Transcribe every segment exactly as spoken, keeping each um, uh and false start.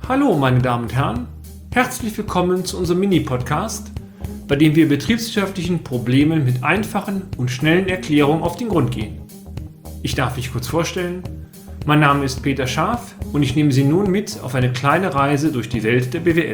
Hallo meine Damen und Herren, herzlich willkommen zu unserem Mini-Podcast, bei dem wir betriebswirtschaftlichen Problemen mit einfachen und schnellen Erklärungen auf den Grund gehen. Ich darf mich kurz vorstellen, mein Name ist Peter Scharf und ich nehme Sie nun mit auf eine kleine Reise durch die Welt der B W L.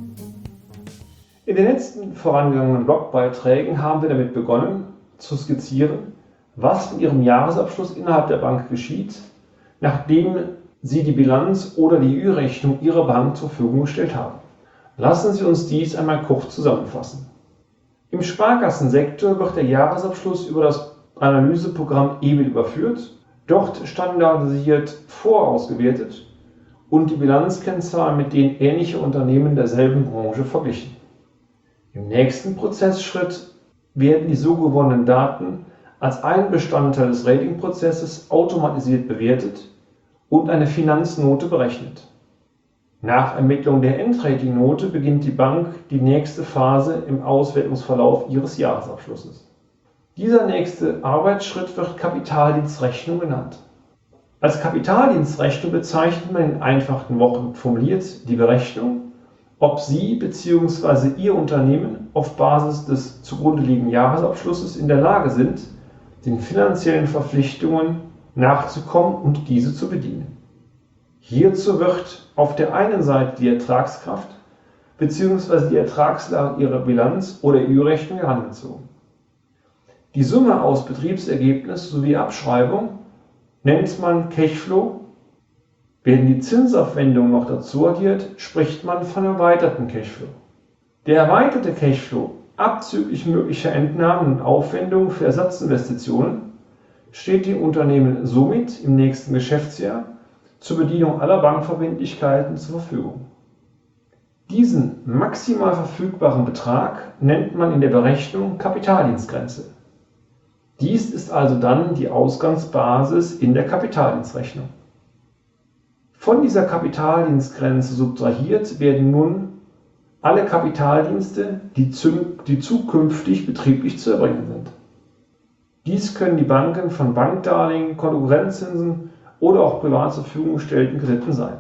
In den letzten vorangegangenen Blogbeiträgen haben wir damit begonnen zu skizzieren, was mit Ihrem Jahresabschluss innerhalb der Bank geschieht, nachdem Sie die Bilanz oder die Ü-Rechnung Ihrer Bank zur Verfügung gestellt haben. Lassen Sie uns dies einmal kurz zusammenfassen. Im Sparkassensektor wird der Jahresabschluss über das Analyseprogramm E B I T überführt, dort standardisiert vorausgewertet und die Bilanzkennzahlen mit den ähnlicher Unternehmen derselben Branche verglichen. Im nächsten Prozessschritt werden die so gewonnenen Daten als ein Bestandteil des Ratingprozesses automatisiert bewertet und eine Finanznote berechnet. Nach Ermittlung der Endratingnote beginnt die Bank die nächste Phase im Auswertungsverlauf ihres Jahresabschlusses. Dieser nächste Arbeitsschritt wird Kapitaldienstrechnung genannt. Als Kapitaldienstrechnung bezeichnet man in einfachen Worten formuliert die Berechnung, ob Sie bzw. Ihr Unternehmen auf Basis des zugrunde liegenden Jahresabschlusses in der Lage sind, den finanziellen Verpflichtungen nachzukommen und diese zu bedienen. Hierzu wird auf der einen Seite die Ertragskraft bzw. die Ertragslage Ihrer Bilanz oder Ü-Rechnung herangezogen. Die Summe aus Betriebsergebnis sowie Abschreibung nennt man Cashflow. Werden die Zinsaufwendungen noch dazu addiert, spricht man von erweiterten Cashflow. Der erweiterte Cashflow, abzüglich möglicher Entnahmen und Aufwendungen für Ersatzinvestitionen, steht dem Unternehmen somit im nächsten Geschäftsjahr zur Bedienung aller Bankverbindlichkeiten zur Verfügung. Diesen maximal verfügbaren Betrag nennt man in der Berechnung Kapitaldienstgrenze. Dies ist also dann die Ausgangsbasis in der Kapitaldienstrechnung. Von dieser Kapitaldienstgrenze subtrahiert werden nun alle Kapitaldienste, die, die zukünftig betrieblich zu erbringen sind. Dies können die Banken von Bankdarlehen, Konkurrenzzinsen oder auch privat zur Verfügung gestellten Krediten sein.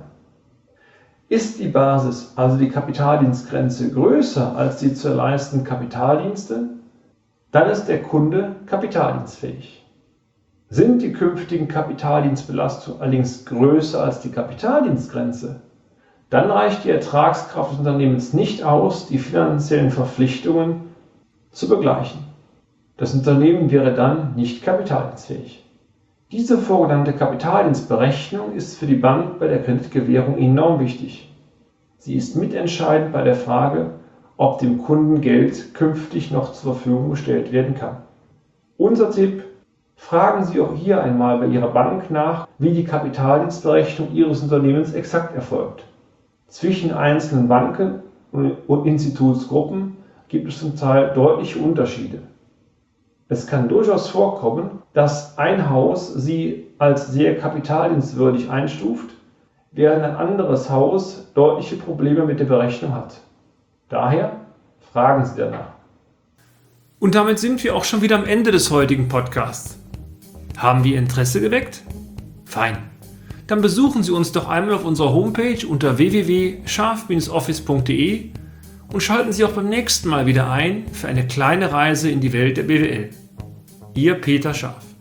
Ist die Basis, also die Kapitaldienstgrenze, größer als die zu leistenden Kapitaldienste, dann ist der Kunde kapitaldienstfähig. Sind die künftigen Kapitaldienstbelastungen allerdings größer als die Kapitaldienstgrenze, dann reicht die Ertragskraft des Unternehmens nicht aus, die finanziellen Verpflichtungen zu begleichen. Das Unternehmen wäre dann nicht kapitaldienstfähig. Diese vorgenannte Kapitaldienstberechnung ist für die Bank bei der Kreditgewährung enorm wichtig. Sie ist mitentscheidend bei der Frage, ob dem Kunden Geld künftig noch zur Verfügung gestellt werden kann. Unser Tipp: Fragen Sie auch hier einmal bei Ihrer Bank nach, wie die Kapitaldienstberechnung Ihres Unternehmens exakt erfolgt. Zwischen einzelnen Banken und Institutsgruppen gibt es zum Teil deutliche Unterschiede. Es kann durchaus vorkommen, dass ein Haus Sie als sehr kapitaldienstwürdig einstuft, während ein anderes Haus deutliche Probleme mit der Berechnung hat. Daher fragen Sie danach. Und damit sind wir auch schon wieder am Ende des heutigen Podcasts. Haben wir Interesse geweckt? Fein. Dann besuchen Sie uns doch einmal auf unserer Homepage unter w w w punkt scharf Bindestrich office punkt d e und schalten Sie auch beim nächsten Mal wieder ein für eine kleine Reise in die Welt der B W L. Ihr Peter Scharf.